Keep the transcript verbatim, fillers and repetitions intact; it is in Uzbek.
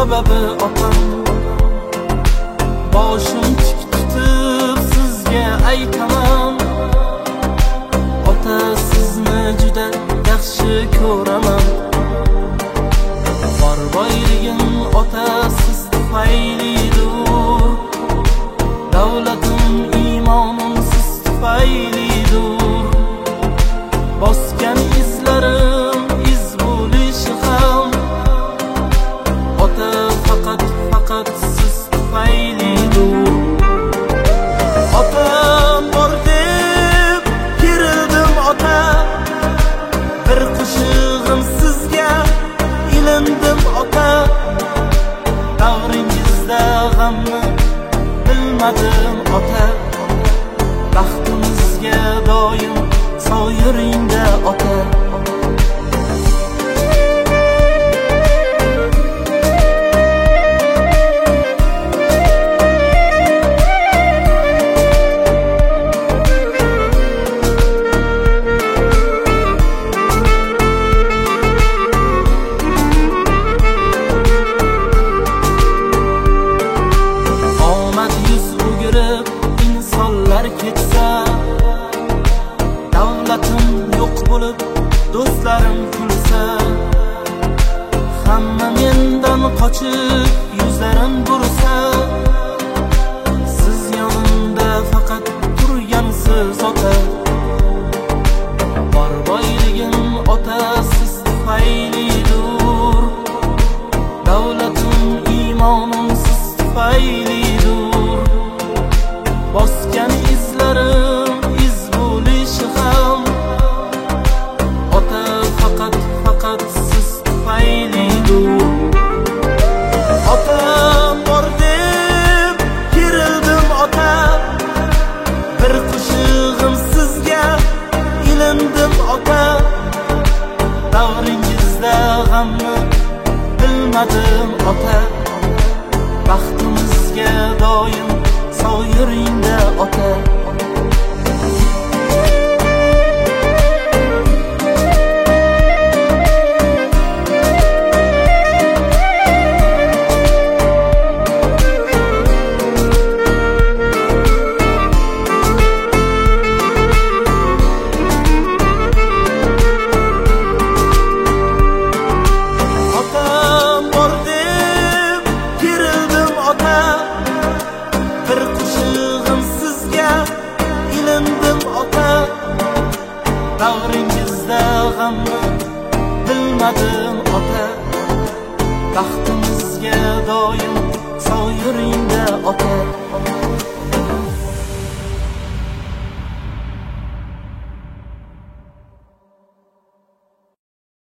sababi otam. Boshim tik tutib sizga aytaman, ota sizni juda yaxshi ko'raman. Bor boyligim ota siz tufaylidir, davlatim imonim siz tufaylidir. Bosgan izlarim iz bo'lishi ham ota faqat faqat siz tufaylidir. Otam bor deb kerildim ota, bir qo'shig'im sizga ilindim ota. Davringizda g'amni bilmadim ota, baxtimizga doim soyiringda ota. Omad yuz o'girib insonlar ketsa, davlatim yo'q bo'lib do'stlarim kulsa, hamma mendan qochib yuzlarim bursa, siz yonimda faqat turgansiz ota. Bor boyligim ota siz tufaylidir, davlatim imonim siz tufaylidir. Bosgan izlarim iz bo'lishi ham ota faqat faqat siz tufaylidir. Otam bor deb kerildim ota, bir qo'shig'im sizga ilindim ota. Davringizda g'amni bilmadim ota, baxtimizga doim soyiringda ota. Otam bor deb kerildim ota, bir qo'shig'im sizga ilindim ota. Davringizda g'amni bilmadim ota, baxtimizga doim soyiringda ota.